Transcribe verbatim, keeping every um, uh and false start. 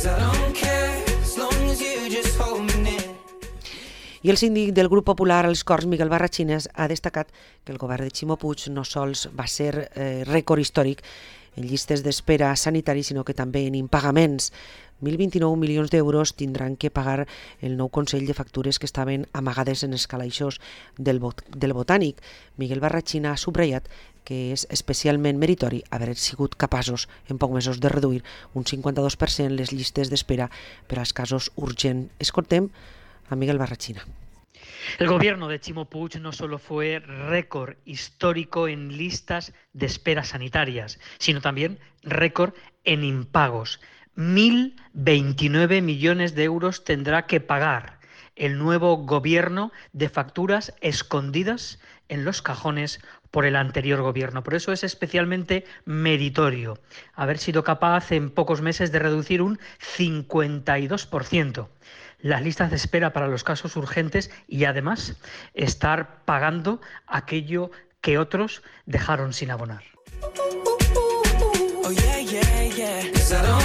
I el síndic del grup popular als Corts, Miguel Barrachines, ha destacat que el govern de Ximo Puig no sols va ser eh, rècord històric en llistes d'espera sanitari, sinó que també en impagaments. mil vint-i-nou milions d'euros tindran que pagar el nou Consell de Factures que estaven amagades en els calaixos del, bot del Botànic. Miguel Barrachina ha subratllat que és especialment meritori haver sigut capaços en pocs mesos de reduir un cinquanta-dos per cent les llistes d'espera per als casos urgents. Escoltem a Miguel Barrachina. El gobierno de Ximo Puig no solo fue récord histórico en listas de espera sanitarias, sino también récord en impagos. mil veintinueve millones de euros tendrá que pagar el nuevo gobierno de facturas escondidas en los cajones por el anterior gobierno. Por eso es especialmente meritorio haber sido capaz en pocos meses de reducir un cincuenta y dos por ciento las listas de espera para los casos urgentes y además estar pagando aquello que otros dejaron sin abonar. Oh, yeah, yeah, yeah.